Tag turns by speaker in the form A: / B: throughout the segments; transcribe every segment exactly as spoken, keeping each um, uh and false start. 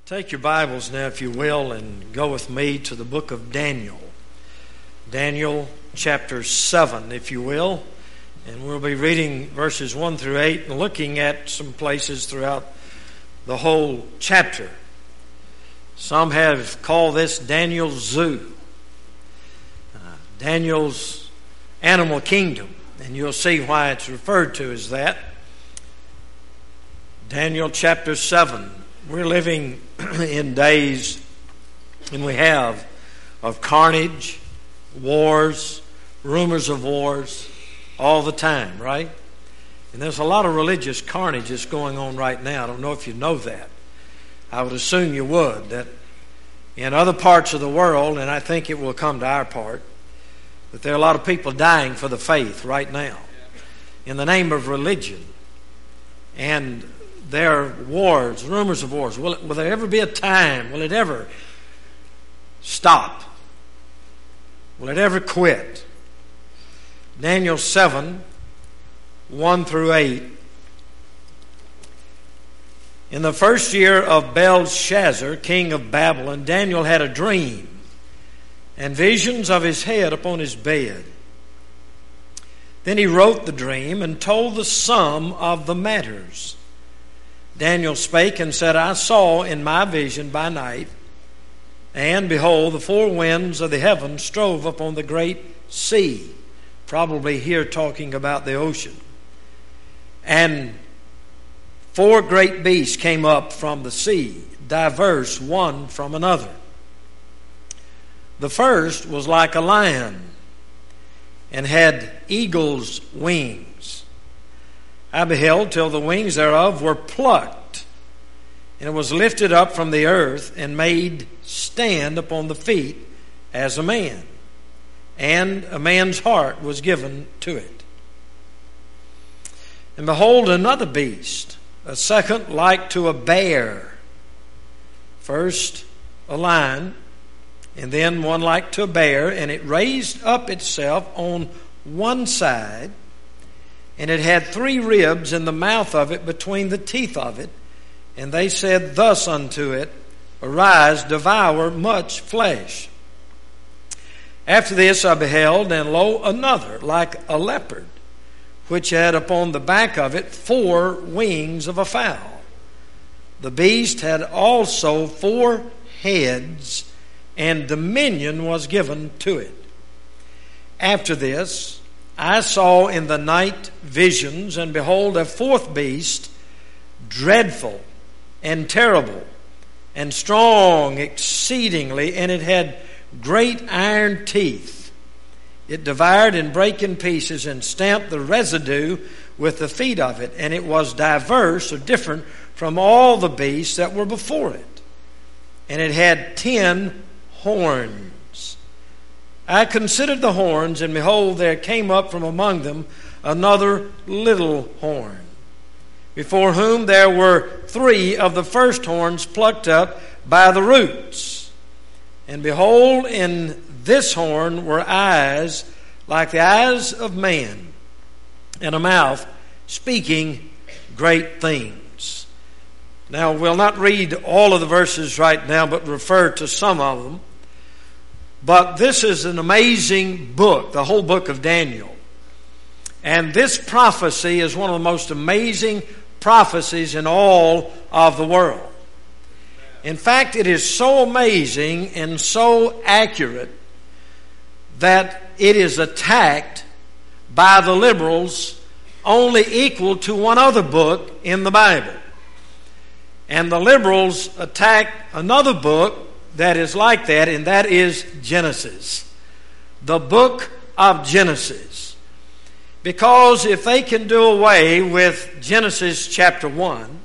A: Take your Bibles now, if you will, and go with me to the book of Daniel. Daniel chapter seven, if you will. And we'll be reading verses one through eight and looking at some places throughout the whole chapter. Some have called this Daniel's Zoo, uh, Daniel's Animal Kingdom. And you'll see why it's referred to as that. Daniel chapter seven. We're living in days, and we have, of carnage, wars, rumors of wars, all the time, right? And there's a lot of religious carnage that's going on right now. I don't know if you know that. I would assume you would, that in other parts of the world, and I think it will come to our part, that there are a lot of people dying for the faith right now in the name of religion. And there are wars, rumors of wars. Will, it, will there ever be a time? Will it ever stop? Will it ever quit? Daniel seven, one through eight. In the first year of Belshazzar, king of Babylon, Daniel had a dream and visions of his head upon his bed. Then he wrote the dream and told the sum of the matters. Daniel spake and said, I saw in my vision by night, and behold, the four winds of the heaven strove upon the great sea. Probably here talking about the ocean. And four great beasts came up from the sea, diverse one from another. The first was like a lion, and had eagle's wings. I beheld till the wings thereof were plucked, and it was lifted up from the earth, and made stand upon the feet as a man. And a man's heart was given to it. And behold, another beast, a second like to a bear. First a lion, and then one like to a bear, and it raised up itself on one side, and it had three ribs in the mouth of it between the teeth of it. And they said thus unto it, Arise, devour much flesh. After this I beheld, and lo, another, like a leopard, which had upon the back of it four wings of a fowl. The beast had also four heads, and dominion was given to it. After this I saw in the night visions, and behold, a fourth beast, dreadful and terrible, and strong exceedingly, and it had great iron teeth. It devoured and brake in pieces, and stamped the residue with the feet of it, and it was diverse or different from all the beasts that were before it. And it had ten horns. I considered the horns, and behold, there came up from among them another little horn, before whom there were three of the first horns plucked up by the roots. And behold, in this horn were eyes like the eyes of man, and a mouth speaking great things. Now, we'll not read all of the verses right now, but refer to some of them. But this is an amazing book, the whole book of Daniel. And this prophecy is one of the most amazing prophecies in all of the world. In fact, it is so amazing and so accurate that it is attacked by the liberals only equal to one other book in the Bible. And the liberals attack another book that is like that, and that is Genesis. The book of Genesis. Because if they can do away with Genesis chapter one,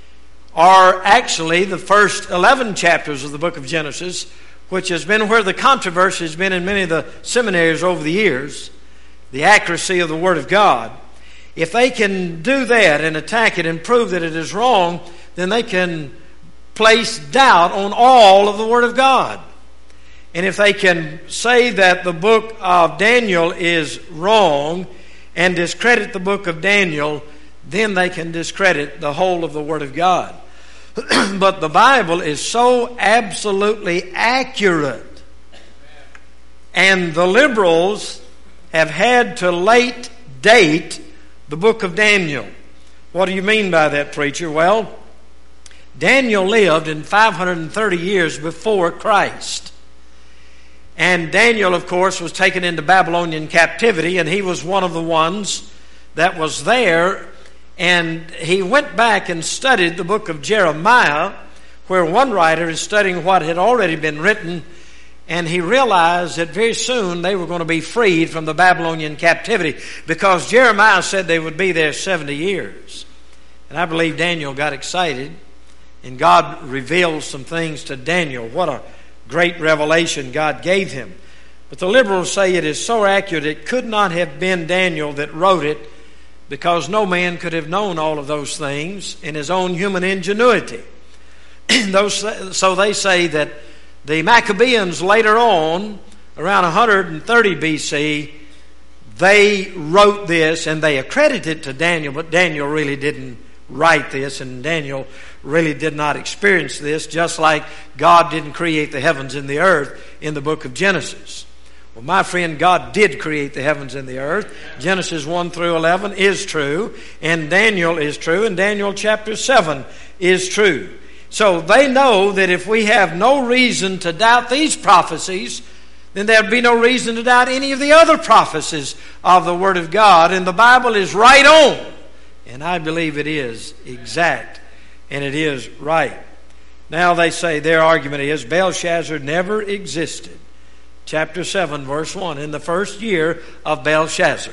A: or actually the first eleven chapters of the book of Genesis, which has been where the controversy has been in many of the seminaries over the years, the accuracy of the Word of God, if they can do that and attack it and prove that it is wrong, then they can place doubt on all of the Word of God. And if they can say that the book of Daniel is wrong and discredit the book of Daniel, then they can discredit the whole of the Word of God. But the Bible is so absolutely accurate. And the liberals have had to late date the book of Daniel. What do you mean by that, preacher? Well, Daniel lived in five hundred thirty years before Christ. And Daniel, of course, was taken into Babylonian captivity, and he was one of the ones that was there. And he went back and studied the book of Jeremiah, where one writer is studying what had already been written, and he realized that very soon they were going to be freed from the Babylonian captivity, because Jeremiah said they would be there seventy years. And I believe Daniel got excited, and God revealed some things to Daniel. What a great revelation God gave him. But the liberals say it is so accurate it could not have been Daniel that wrote it, because no man could have known all of those things in his own human ingenuity. Those, so they say that the Maccabees later on, around one hundred thirty B C, they wrote this and they accredited it to Daniel, but Daniel really didn't write this, and Daniel really did not experience this, just like God didn't create the heavens and the earth in the book of Genesis. Well, my friend, God did create the heavens and the earth. Genesis one through eleven is true, and Daniel is true, and Daniel chapter seven is true. So they know that if we have no reason to doubt these prophecies, then there'd be no reason to doubt any of the other prophecies of the Word of God. And the Bible is right on. And I believe it is exact. And it is right. Now they say their argument is Belshazzar never existed. Chapter seven, verse one, in the first year of Belshazzar.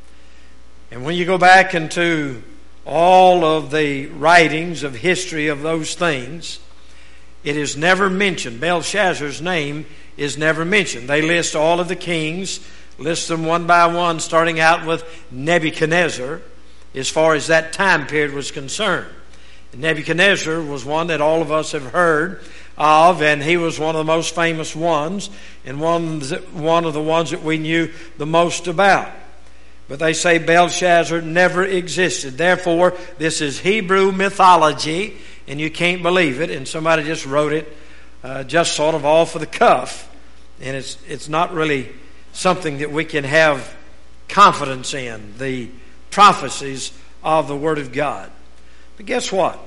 A: And when you go back into all of the writings of history of those things, it is never mentioned. Belshazzar's name is never mentioned. They list all of the kings, list them one by one, starting out with Nebuchadnezzar, as far as that time period was concerned. Nebuchadnezzar was one that all of us have heard of, and he was one of the most famous ones, and one, one of the ones that we knew the most about. But they say Belshazzar never existed. Therefore, this is Hebrew mythology, and you can't believe it, and somebody just wrote it uh, just sort of off of the cuff. And it's it's not really something that we can have confidence in, the prophecies of the Word of God. But guess what?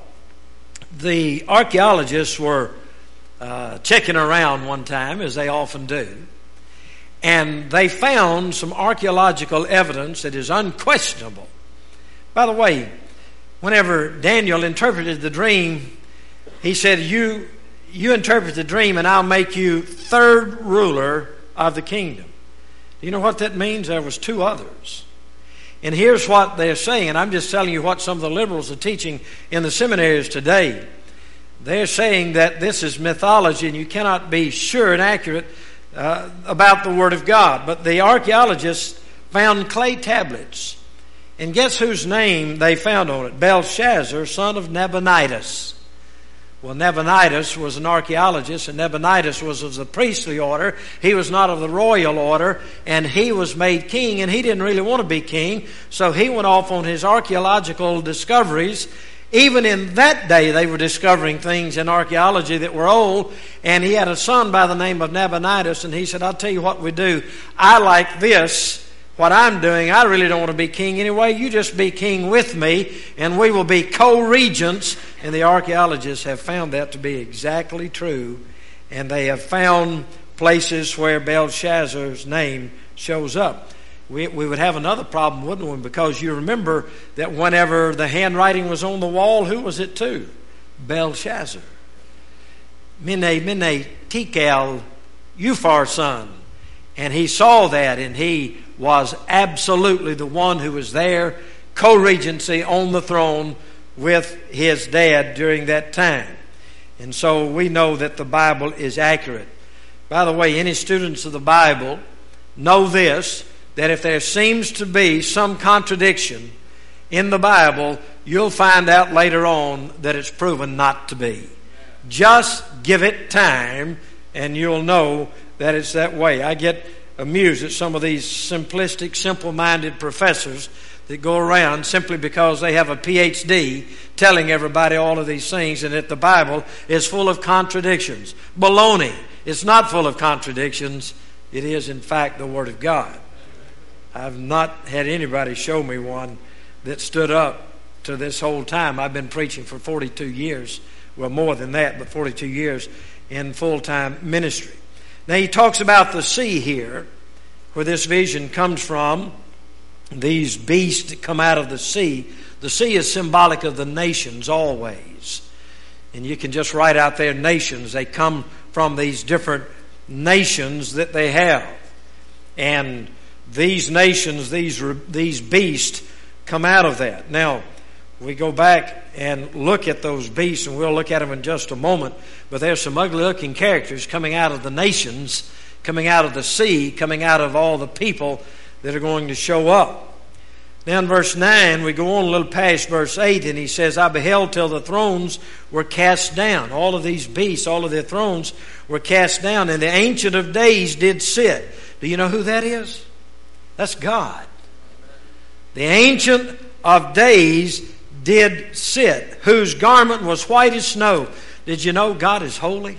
A: The archaeologists were uh, checking around one time, as they often do, and they found some archaeological evidence that is unquestionable. By the way, whenever Daniel interpreted the dream, he said, you, you interpret the dream and I'll make you third ruler of the kingdom. Do you know what that means? There was two others. And here's what they're saying, and I'm just telling you what some of the liberals are teaching in the seminaries today. They're saying that this is mythology and you cannot be sure and accurate uh, about the Word of God. But the archaeologists found clay tablets. And guess whose name they found on it? Belshazzar, son of Nabonidus. Well, Nabonidus was an archaeologist, and Nabonidus was of the priestly order. He was not of the royal order, and he was made king, and he didn't really want to be king, so he went off on his archaeological discoveries. Even in that day, they were discovering things in archaeology that were old, and he had a son by the name of Nabonidus, and he said, I'll tell you what we do. I like this. What I'm doing, I really don't want to be king anyway. You just be king with me, and we will be co-regents. And the archaeologists have found that to be exactly true. And they have found places where Belshazzar's name shows up. We, we would have another problem, wouldn't we? Because you remember that whenever the handwriting was on the wall, who was it to? Belshazzar. Mene, Mene, Tekel, Uphar's son. And he saw that, and he was absolutely the one who was there, co-regency on the throne with his dad during that time. And so we know that the Bible is accurate. By the way, any students of the Bible know this, that if there seems to be some contradiction in the Bible, you'll find out later on that it's proven not to be. Just give it time, and you'll know that it's that way. I get amused at some of these simplistic, simple-minded professors that go around simply because they have a P H D telling everybody all of these things, and that the Bible is full of contradictions. Baloney. It's not full of contradictions. It is, in fact, the Word of God. I've not had anybody show me one that stood up to this whole time. I've been preaching for forty-two years. Well, more than that, but forty-two years in full-time ministry. Now, he talks about the sea here, where this vision comes from. These beasts that come out of the sea. The sea is symbolic of the nations always. And you can just write out there nations. They come from these different nations that they have. And these nations, these, these beasts come out of that. Now, we go back and look at those beasts, and we'll look at them in just a moment. But there's some ugly looking characters coming out of the nations, coming out of the sea, coming out of all the people that are going to show up. Now in verse nine, we go on a little past verse eight, and he says, I beheld till the thrones were cast down. All of these beasts, all of their thrones were cast down, and the Ancient of Days did sit. Do you know who that is? That's God. The Ancient of Days did sit, whose garment was white as snow. Did you know God is holy?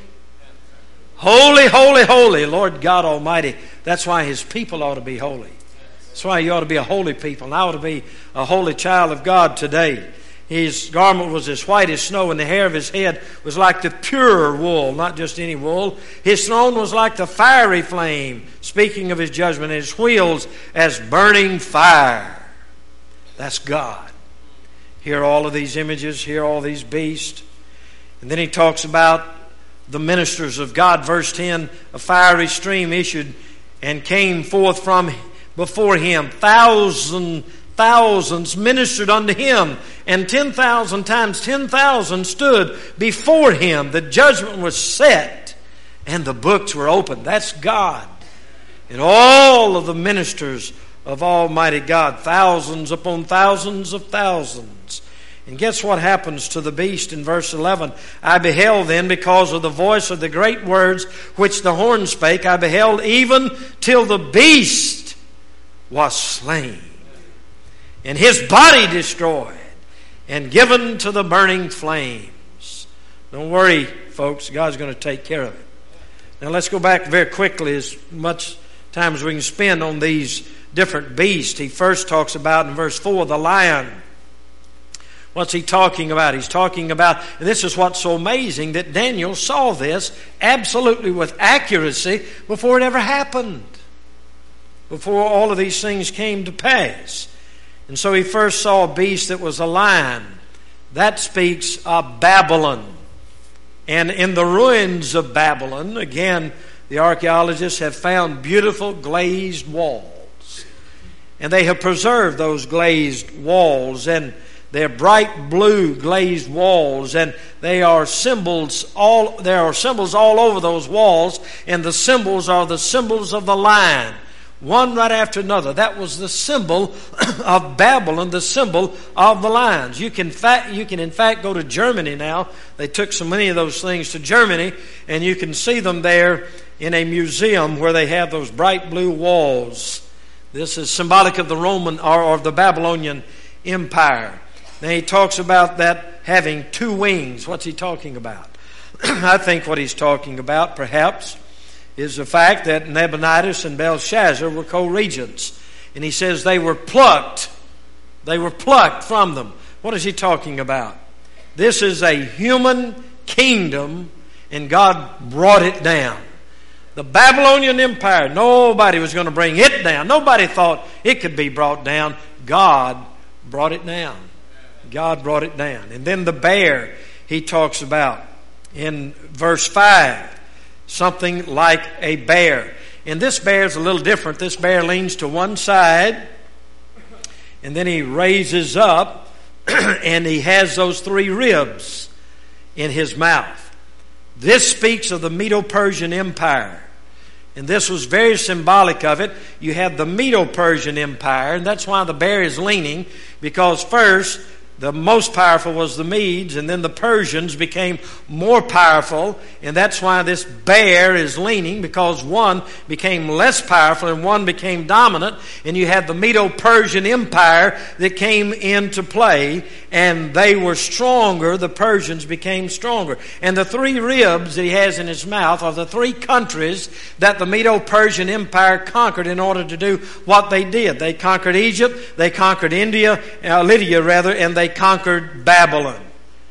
A: Holy, holy, holy, Lord God Almighty. That's why His people ought to be holy. That's why you ought to be a holy people. And I ought to be a holy child of God today. His garment was as white as snow, and the hair of His head was like the pure wool, not just any wool. His throne was like the fiery flame, speaking of His judgment, and His wheels as burning fire. That's God. Hear all of these images, hear all these beasts. And then he talks about the ministers of God. Verse ten, a fiery stream issued and came forth from before Him. Thousand, thousands ministered unto Him, and ten thousand times ten thousand stood before Him. The judgment was set, and the books were opened. That's God. And all of the ministers of Almighty God, thousands upon thousands of thousands. And guess what happens to the beast in verse eleven? I beheld then, because of the voice of the great words which the horn spake, I beheld even till the beast was slain, and his body destroyed, and given to the burning flames. Don't worry, folks, God's going to take care of it. Now let's go back very quickly, as much time as we can spend on these different beasts. He first talks about in verse four, the lion. What's he talking about? He's talking about, and this is what's so amazing, that Daniel saw this absolutely with accuracy before it ever happened, before all of these things came to pass. And so he first saw a beast that was a lion. That speaks of Babylon. And in the ruins of Babylon, again, the archaeologists have found beautiful glazed walls. And they have preserved those glazed walls, and they're bright blue glazed walls, and they are symbols all there are symbols all over those walls, and the symbols are the symbols of the lion, one right after another. That was the symbol of Babylon, the symbol of the lions. You can fact you can in fact go to Germany now. They took so many of those things to Germany, and you can see them there in a museum where they have those bright blue walls. This is symbolic of the Roman or, or the Babylonian Empire. Now he talks about that having two wings. What's he talking about? I think what he's talking about, perhaps, is the fact that Nebuchadnezzar and Belshazzar were co-regents. And he says they were plucked. They were plucked from them. What is he talking about? This is a human kingdom, and God brought it down. The Babylonian Empire, nobody was going to bring it down. Nobody thought it could be brought down. God brought it down. God brought it down. And then the bear he talks about in verse five. Something like a bear. And this bear is a little different. This bear leans to one side, and then he raises up, and he has those three ribs in his mouth. This speaks of the Medo-Persian Empire. And this was very symbolic of it. You have the Medo-Persian Empire, and that's why the bear is leaning, because first The most powerful was the Medes, and then the Persians became more powerful, and that's why this bear is leaning, because one became less powerful and one became dominant, and you had the Medo-Persian Empire that came into play, and they were stronger. The Persians became stronger. And the three ribs that he has in his mouth are the three countries that the Medo-Persian Empire conquered in order to do what they did. They conquered Egypt, they conquered India, uh, Lydia rather, and they conquered Babylon.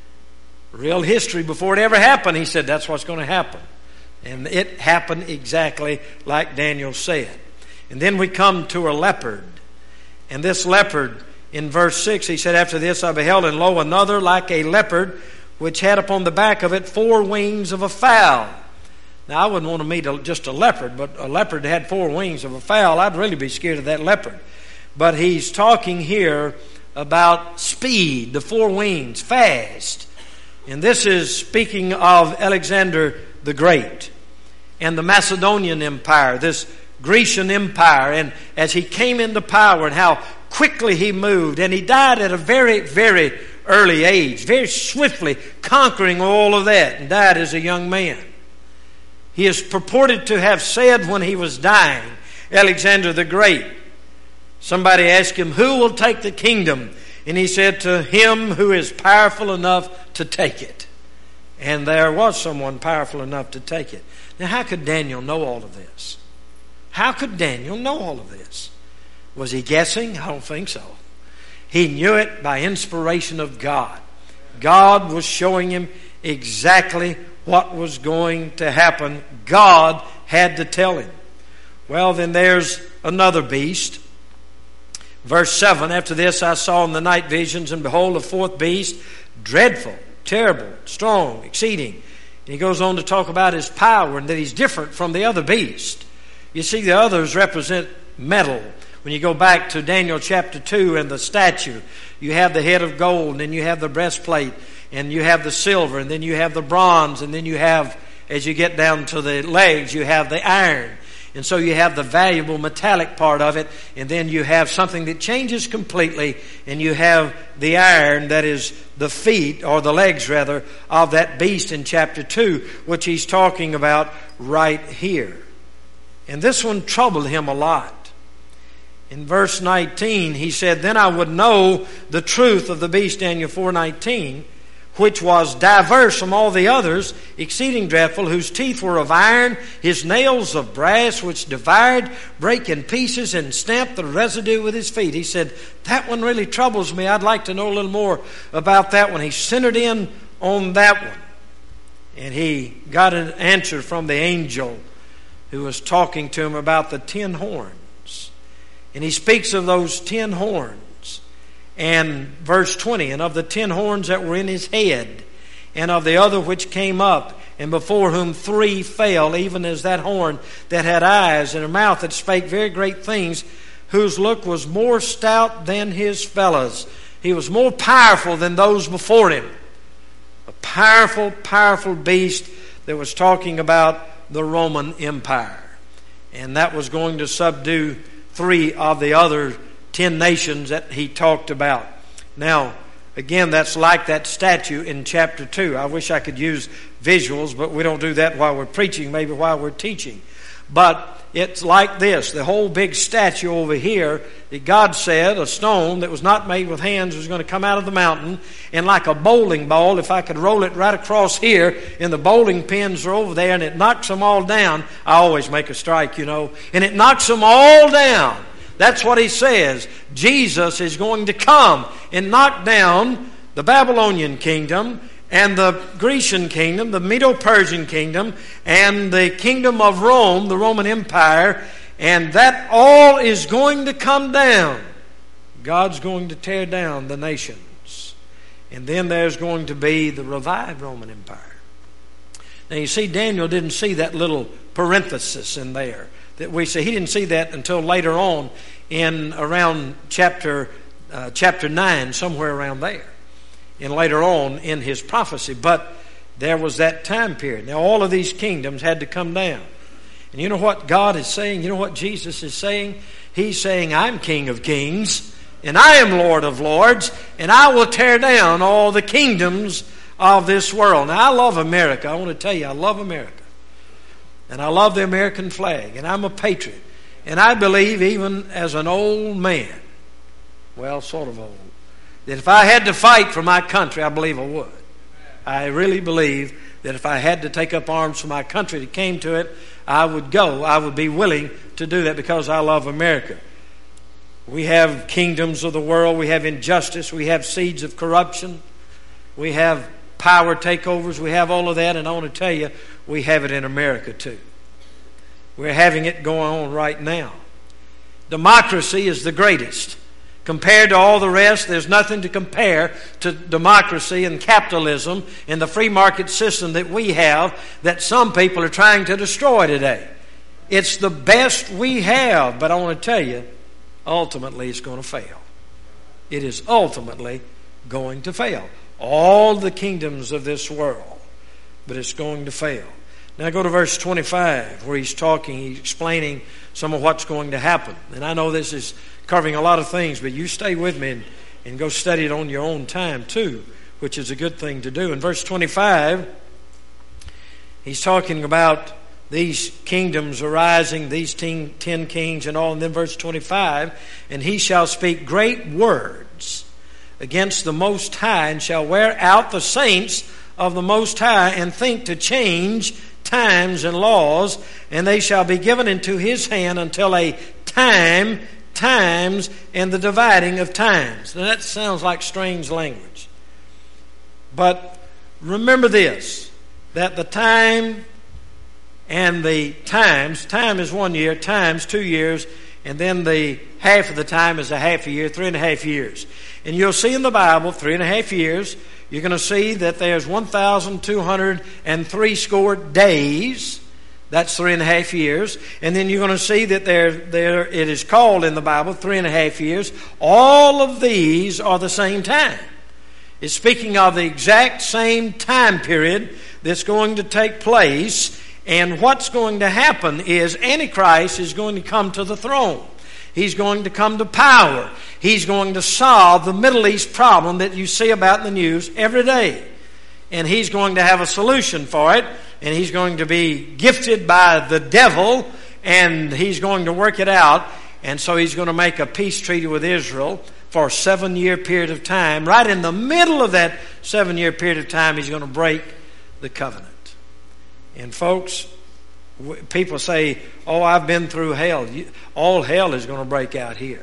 A: Real history before it ever happened. He said that's what's going to happen. And it happened exactly like Daniel said. And then we come to a leopard. And this leopard, in verse six, he said, after this I beheld, and lo, another like a leopard, which had upon the back of it four wings of a fowl. Now, I wouldn't want to meet a, just a leopard, but a leopard that had four wings of a fowl, I'd really be scared of that leopard. But he's talking here about speed, the four wings, fast. And this is speaking of Alexander the Great and the Macedonian Empire, this Grecian Empire, and as he came into power and how quickly he moved. And he died at a very, very early age, very swiftly conquering all of that, and died as a young man. He is purported to have said when he was dying, Alexander the Great, somebody asked him, who will take the kingdom? And he said, to him who is powerful enough to take it. And there was someone powerful enough to take it. Now, how could Daniel know all of this? How could Daniel know all of this? Was he guessing? I don't think so. He knew it by inspiration of God. God was showing him exactly what was going to happen. God had to tell him. Well, then there's another beast. Verse seven, after this I saw in the night visions, and behold, a fourth beast, dreadful, terrible, strong, exceeding. And he goes on to talk about his power and that he's different from the other beast. You see, the others represent metal. When you go back to Daniel chapter two and the statue, you have the head of gold, and then you have the breastplate, and you have the silver, and then you have the bronze, and then you have, as you get down to the legs, you have the iron. And so you have the valuable metallic part of it, and then you have something that changes completely, and you have the iron that is the feet, or the legs rather, of that beast in chapter two, which he's talking about right here. And this one troubled him a lot. In verse nineteen, he said, then I would know the truth of the beast, Daniel four nineteen, which was diverse from all the others, exceeding dreadful, whose teeth were of iron, his nails of brass, which devoured, brake in pieces, and stamped the residue with his feet. He said, that one really troubles me. I'd like to know a little more about that one. He centered in on that one. And he got an answer from the angel who was talking to him about the ten horns. And he speaks of those ten horns. And verse twenty, and of the ten horns that were in his head, and of the other which came up, and before whom three fell, even as that horn that had eyes, and a mouth that spake very great things, whose look was more stout than his fellows. He was more powerful than those before him. A powerful, powerful beast that was talking about the Roman Empire. And that was going to subdue three of the other ten nations that he talked about. Now, again, that's like that statue in chapter two. I wish I could use visuals, but we don't do that while we're preaching, maybe while we're teaching. But it's like this. The whole big statue over here that God said, a stone that was not made with hands, was going to come out of the mountain, and like a bowling ball, if I could roll it right across here, and the bowling pins are over there, and it knocks them all down. I always make a strike, you know, and it knocks them all down. That's what he says. Jesus is going to come and knock down the Babylonian kingdom and the Grecian kingdom, the Medo-Persian kingdom, and the kingdom of Rome, the Roman Empire, and that all is going to come down. God's going to tear down the nations. And then there's going to be the revived Roman Empire. Now you see, Daniel didn't see that little parenthesis in there that we see. He didn't see that until later on in around chapter uh, chapter nine, somewhere around there, and later on in his prophecy. But there was that time period. Now all of these kingdoms had to come down. And you know what God is saying? You know what Jesus is saying? He's saying, I'm King of Kings and I am Lord of lords, and I will tear down all the kingdoms of this world. Now, I love America. I want to tell you, I love America. And I love the American flag, and I'm a patriot. And I believe, even as an old man, well, sort of old, that if I had to fight for my country, I believe I would. I really believe that if I had to take up arms for my country that came to it, I would go. I would be willing to do that because I love America. We have kingdoms of the world. We have injustice. We have seeds of corruption. We have power takeovers. We have all of that. And I want to tell you, we have it in America too. We're having it going on right now. Democracy is the greatest. Compared to all the rest, there's nothing to compare to democracy and capitalism and the free market system that we have that some people are trying to destroy today. It's the best we have, but I want to tell you, ultimately it's going to fail. It is ultimately going to fail. All the kingdoms of this world, but it's going to fail. Now go to verse twenty-five, where he's talking, he's explaining some of what's going to happen. And I know this is covering a lot of things, but you stay with me and, and go study it on your own time too, which is a good thing to do. In verse twenty-five, he's talking about these kingdoms arising, these ten, ten kings and all. And then verse twenty-five, and he shall speak great words against the Most High, and shall wear out the saints of the Most High, and think to change times and laws, and they shall be given into his hand until a time, times, and the dividing of times. Now that sounds like strange language. But remember this, that the time and the times, time is one year, times two years, and then the half of the time is a half a year, three and a half years. And you'll see in the Bible, three and a half years, you're going to see that there's one thousand two hundred three score days. That's three and a half years. And then you're going to see that there, there it is called in the Bible three and a half years. All of these are the same time. It's speaking of the exact same time period that's going to take place. And what's going to happen is Antichrist is going to come to the throne. He's going to come to power. He's going to solve the Middle East problem that you see about in the news every day. And he's going to have a solution for it. And he's going to be gifted by the devil. And he's going to work it out. And so he's going to make a peace treaty with Israel for a seven-year period of time. Right in the middle of that seven-year period of time, he's going to break the covenant. And folks, people say, oh, I've been through hell. All hell is going to break out here.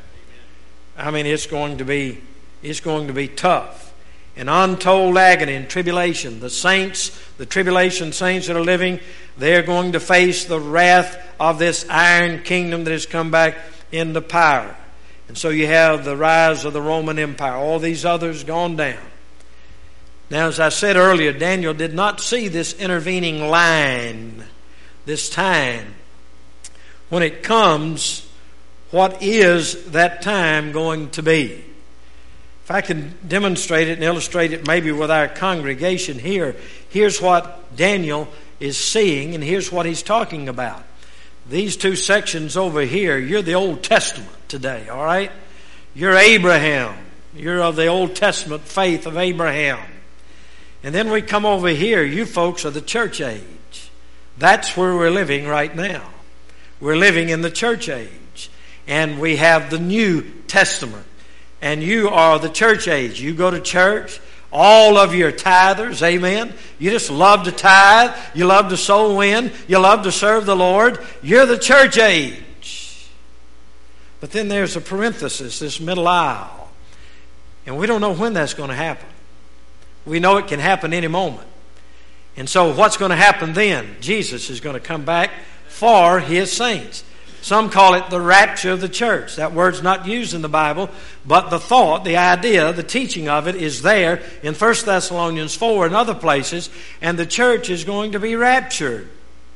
A: I mean, it's going to be, it's going to be tough. And untold agony and tribulation. The saints, the tribulation saints that are living, they're going to face the wrath of this iron kingdom that has come back into power. And so you have the rise of the Roman Empire. All these others gone down. Now, as I said earlier, Daniel did not see this intervening line, this time. When it comes, what is that time going to be? If I can demonstrate it and illustrate it maybe with our congregation here, here's what Daniel is seeing, and here's what he's talking about. These two sections over here, you're the Old Testament today, all right? You're Abraham. You're of the Old Testament faith of Abraham. And then we come over here, you folks are the church age. That's where we're living right now. We're living in the church age. And we have the New Testament. And you are the church age. You go to church. All of you are tithers, amen. You just love to tithe. You love to soul win. You love to serve the Lord. You're the church age. But then there's a parenthesis, this middle aisle. And we don't know when that's going to happen. We know it can happen any moment. And so what's going to happen then? Jesus is going to come back for his saints. Some call it the rapture of the church. That word's not used in the Bible, but the thought, the idea, the teaching of it is there in First Thessalonians four and other places, and the church is going to be raptured.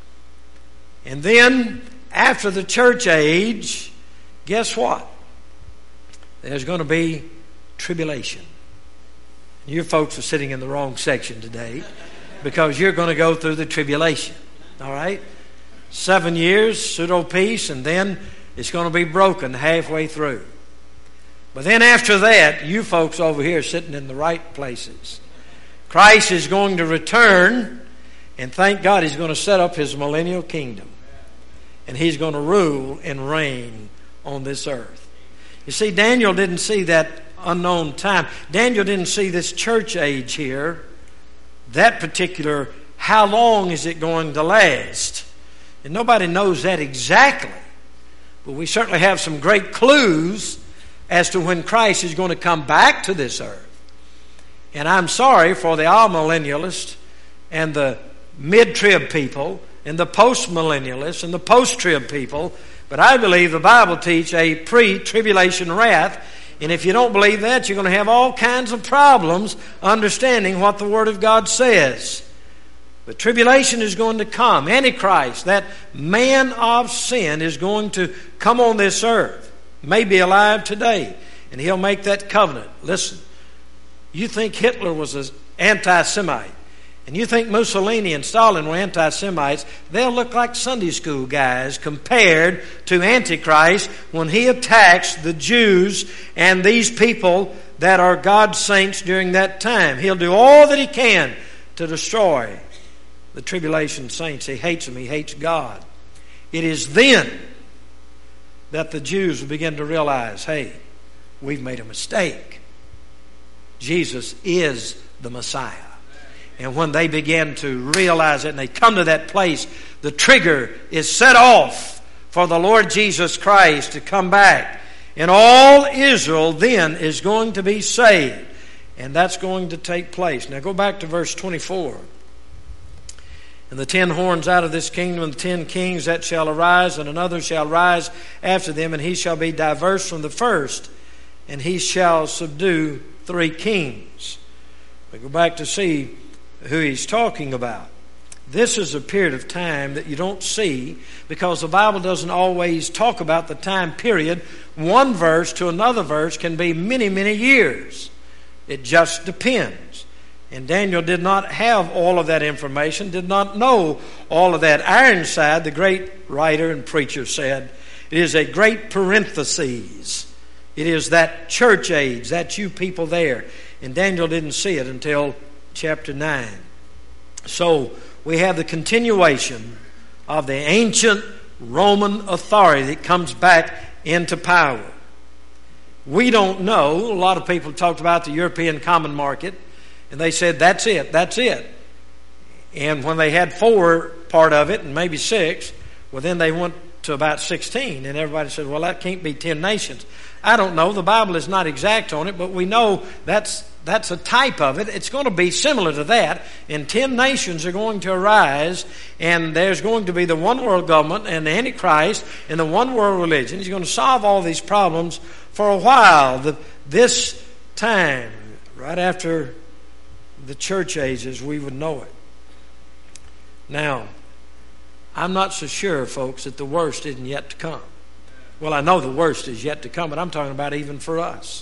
A: And then, after the church age, guess what? There's going to be tribulation. You folks are sitting in the wrong section today because you're going to go through the tribulation. All right? Seven years, pseudo peace, and then it's going to be broken halfway through. But then after that, you folks over here sitting in the right places. Christ is going to return, and thank God He's going to set up His millennial kingdom. And He's going to rule and reign on this earth. You see, Daniel didn't see that unknown time. Daniel didn't see this church age here, that particular, how long is it going to last? And nobody knows that exactly. But we certainly have some great clues as to when Christ is going to come back to this earth. And I'm sorry for the all-millennialists and the mid-trib people and the post-millennialists and the post-trib people, but I believe the Bible teaches a pre-tribulation wrath. And if you don't believe that, you're going to have all kinds of problems understanding what the Word of God says. But tribulation is going to come. Antichrist, that man of sin, is going to come on this earth. May be alive today. And he'll make that covenant. Listen, you think Hitler was an anti-Semite, and you think Mussolini and Stalin were anti-Semites, they'll look like Sunday school guys compared to Antichrist when he attacks the Jews and these people that are God's saints during that time. He'll do all that he can to destroy the tribulation saints. He hates them. He hates God. It is then that the Jews will begin to realize, hey, we've made a mistake. Jesus is the Messiah. And when they begin to realize it and they come to that place, the trigger is set off for the Lord Jesus Christ to come back. And all Israel then is going to be saved. And that's going to take place. Now go back to verse twenty-four. And the ten horns out of this kingdom, and the ten kings that shall arise, and another shall rise after them, and he shall be diverse from the first, and he shall subdue three kings. We go back to see who he's talking about. This is a period of time that you don't see because the Bible doesn't always talk about the time period. One verse to another verse can be many, many years. It just depends. And Daniel did not have all of that information, did not know all of that. Ironside, the great writer and preacher, said, it is a great parenthesis. It is that church age, that you people there. And Daniel didn't see it until chapter nine. So we have the continuation of the ancient Roman authority that comes back into power. We don't know. A lot of people talked about the European common market, and they said, that's it, that's it. And when they had four part of it, and maybe six, well, then they went to about sixteen, and everybody said, well, that can't be ten nations. I don't know. The Bible is not exact on it, but we know that's that's a type of it. It's going to be similar to that. And ten nations are going to arise, and there's going to be the one world government and the Antichrist and the one world religion. He's going to solve all these problems for a while. The, this time, right after the church ages, we would know it. Now, I'm not so sure, folks, that the worst isn't yet to come. Well, I know the worst is yet to come, but I'm talking about even for us.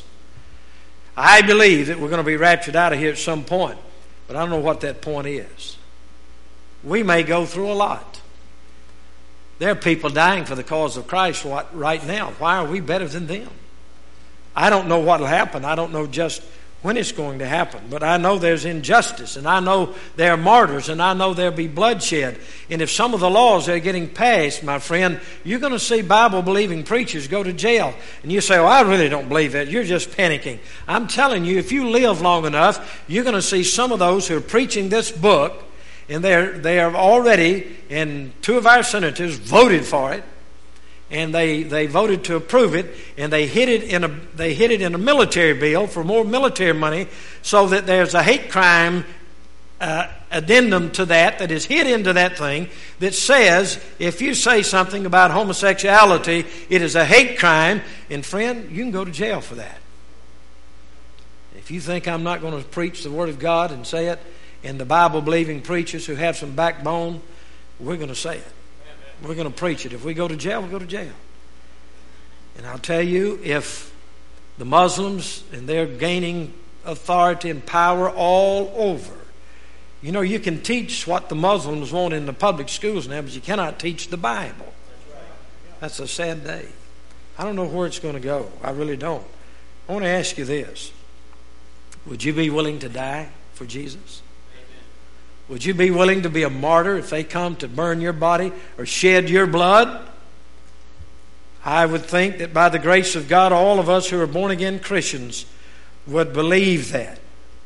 A: I believe that we're going to be raptured out of here at some point, but I don't know what that point is. We may go through a lot. There are people dying for the cause of Christ right now. Why are we better than them? I don't know what will happen. I don't know just when it's going to happen. But I know there's injustice, and I know there are martyrs, and I know there'll be bloodshed. And if some of the laws are getting passed, my friend, you're going to see Bible-believing preachers go to jail. And you say, well, I really don't believe that. You're just panicking. I'm telling you, if you live long enough, you're going to see some of those who are preaching this book, and they're, they are already, and two of our senators voted for it, and they, they voted to approve it, and they hid it in a they hid it in a military bill for more military money, so that there's a hate crime uh, addendum to that that is hid into that thing that says if you say something about homosexuality, it is a hate crime, and friend, you can go to jail for that. If you think I'm not going to preach the Word of God and say it, and the Bible-believing preachers who have some backbone, we're going to say it. We're going to preach it. If we go to jail, we'll go to jail. And I'll tell you, if the Muslims, and they're gaining authority and power all over, you know, you can teach what the Muslims want in the public schools now, but you cannot teach the Bible. That's a sad day. I don't know where it's going to go. I really don't. I want to ask you this. Would you be willing to die for Jesus?
B: Amen.
A: Would you be willing to be a martyr if they come to burn your body or shed your blood? I would think that by the grace of God, all of us who are born-again Christians would believe that.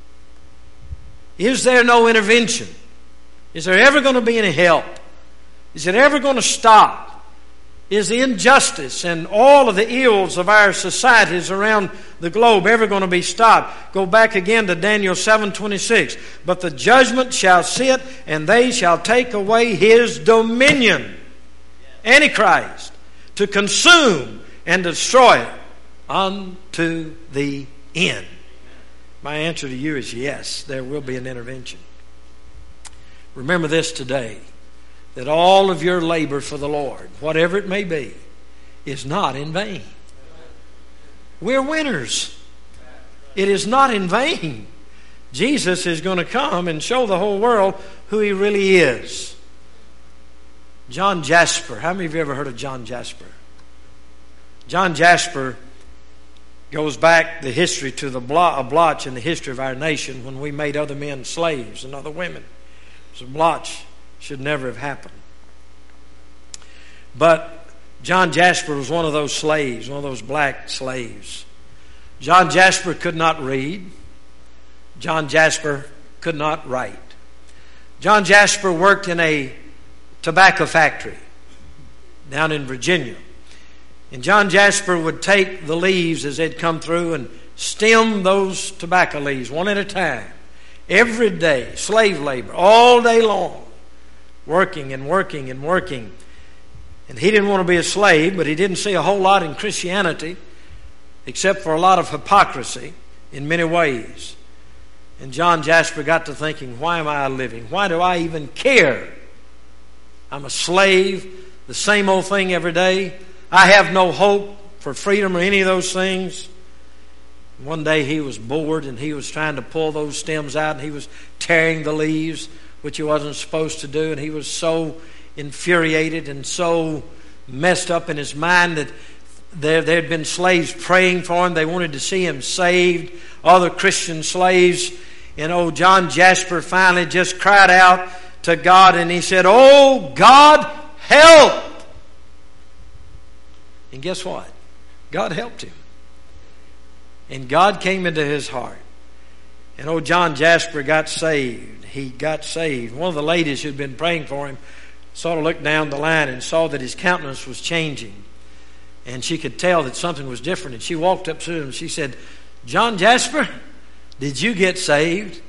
A: Is there no intervention? Is there ever going to be any help? Is it ever going to stop? Is the injustice and all of the ills of our societies around the globe ever going to be stopped? Go back again to Daniel seven twenty-six. But the judgment shall sit, and they shall take away his dominion, Antichrist, to consume and destroy it unto the end. My answer to you is yes, there will be an intervention. Remember this today, that all of your labor for the Lord, whatever it may be, is not in vain. We're winners. It is not in vain. Jesus is going to come and show the whole world who He really is. John Jasper. How many of you ever heard of John Jasper? John Jasper goes back the history to the blot, a blotch in the history of our nation when we made other men slaves and other women. It's a blotch. Should never have happened. But John Jasper was one of those slaves, one of those black slaves. John Jasper could not read. John Jasper could not write. John Jasper worked in a tobacco factory down in Virginia. And John Jasper would take the leaves as they'd come through and stem those tobacco leaves one at a time. Every day, slave labor, all day long. Working and working and working. And he didn't want to be a slave, but he didn't see a whole lot in Christianity except for a lot of hypocrisy in many ways. And John Jasper got to thinking, why am I living? Why do I even care? I'm a slave, the same old thing every day. I have no hope for freedom or any of those things. One day he was bored and he was trying to pull those stems out and he was tearing the leaves, which he wasn't supposed to do, and he was so infuriated and so messed up in his mind that there there had been slaves praying for him. They wanted to see him saved, other Christian slaves. And old John Jasper finally just cried out to God and he said, "Oh God, help!" And guess what? God helped him. And God came into his heart. And old John Jasper got saved. He got saved. One of the ladies who'd been praying for him sort of looked down the line and saw that his countenance was changing. And she could tell that something was different. And she walked up to him and she said, "John Jasper, did you get saved?"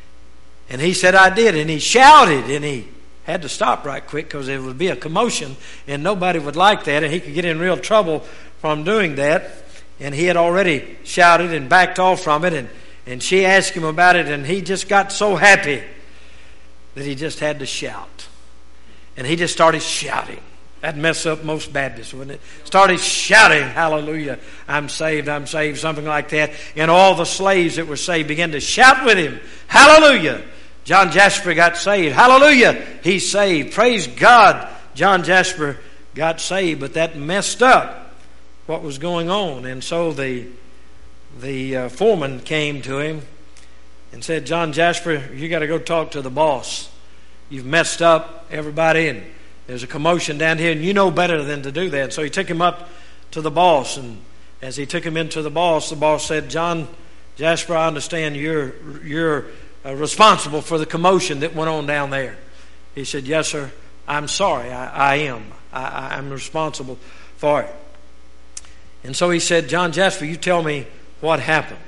A: And he said, "I did." And he shouted, and he had to stop right quick because there would be a commotion and nobody would like that. And he could get in real trouble from doing that. And he had already shouted and backed off from it. And And she asked him about it, and he just got so happy that he just had to shout. And he just started shouting. That'd mess up most Baptists, wouldn't it? Started shouting, "Hallelujah, I'm saved, I'm saved," something like that. And all the slaves that were saved began to shout with him, "Hallelujah." John Jasper got saved. "Hallelujah, he's saved." Praise God, John Jasper got saved. But that messed up what was going on. And so the The uh, foreman came to him and said, "John Jasper, you got to go talk to the boss. You've messed up everybody, and there's a commotion down here, and you know better than to do that." So he took him up to the boss, and as he took him into the boss, the boss said, "John Jasper, I understand you're you're uh, responsible for the commotion that went on down there." He said, "Yes, sir. I'm sorry. I, I am. I, I'm responsible for it." And so he said, "John Jasper, you tell me what happened."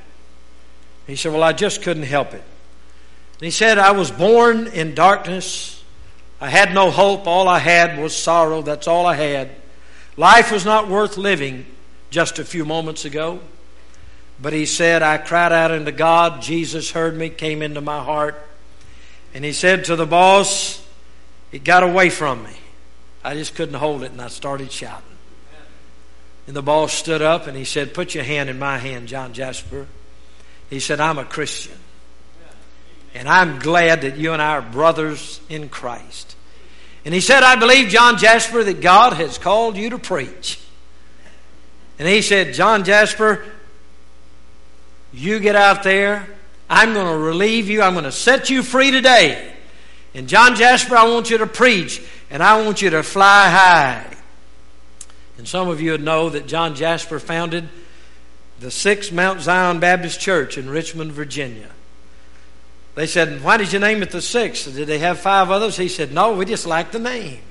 A: He said, "Well, I just couldn't help it." And he said, "I was born in darkness. I had no hope. All I had was sorrow. That's all I had. Life was not worth living just a few moments ago." But he said, "I cried out unto God. Jesus heard me, came into my heart." And he said to the boss, "It got away from me. I just couldn't hold it, and I started shouting." And the boss stood up and he said, "Put your hand in my hand, John Jasper." He said, "I'm a Christian. And I'm glad that you and I are brothers in Christ." And he said, "I believe, John Jasper, that God has called you to preach." And he said, "John Jasper, You get out there. I'm going to relieve you. I'm going to set you free today. And John Jasper, I want you to preach, and I want you to fly high. And some of you would know that John Jasper founded the Sixth Mount Zion Baptist Church in Richmond, Virginia. They said, why did you name it the Sixth? Did they have five others? He said, no, we just like the name.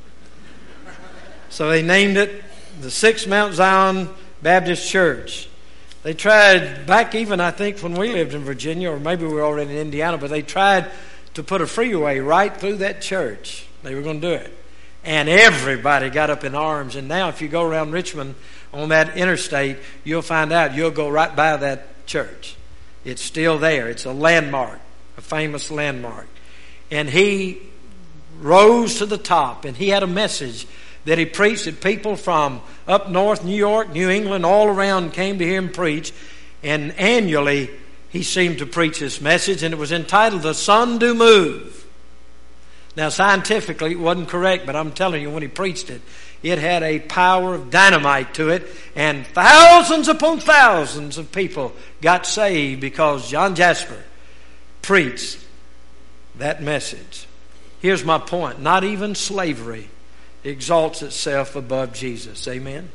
A: So they named it the Sixth Mount Zion Baptist Church. They tried, back even I think when we lived in Virginia, or maybe we were already in Indiana, but they tried to put a freeway right through that church. They were going to do it. And everybody got up in arms. And now if you go around Richmond on that interstate, you'll find out you'll go right by that church. It's still there. It's a landmark, a famous landmark. And he rose to the top, and he had a message that he preached that people from up north, New York, New England, all around came to hear him preach. And annually, he seemed to preach this message, and it was entitled, The Sun Do Move. Now, scientifically, it wasn't correct, but I'm telling you, when he preached it, it had a power of dynamite to it, and thousands upon thousands of people got saved because John Jasper preached that message. Here's my point. Not even slavery exalts itself above Jesus. Amen?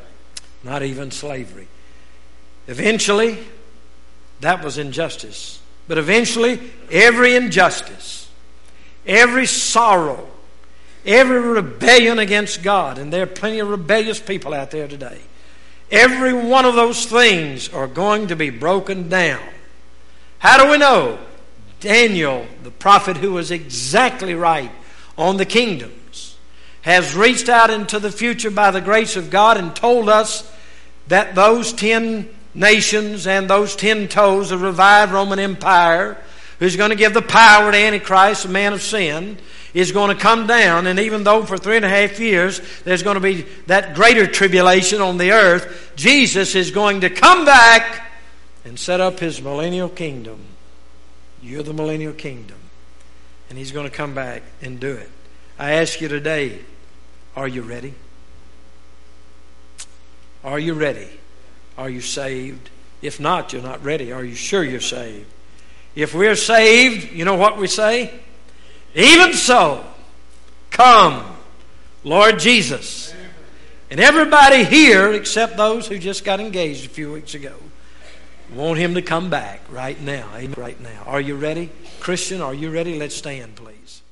A: Not even slavery. Eventually, that was injustice. But eventually, every injustice, every sorrow, every rebellion against God, and there are plenty of rebellious people out there today, every one of those things are going to be broken down. How do we know? Daniel, the prophet who was exactly right on the kingdoms, has reached out into the future by the grace of God and told us that those ten nations and those ten toes, the revived Roman Empire, who's going to give the power to Antichrist, the man of sin, is going to come down. And even though for three and a half years there's going to be that greater tribulation on the earth, Jesus is going to come back and set up his millennial kingdom. You're the millennial kingdom. And he's going to come back and do it. I ask you today, are you ready? Are you ready? Are you saved? If not, you're not ready. Are you sure you're saved? If we're saved, you know what we say? Even so, come, Lord Jesus. And everybody here, except those who just got engaged a few weeks ago, want him to come back right now. Amen. Right now. Are you ready? Christian, are you ready? Let's stand, please.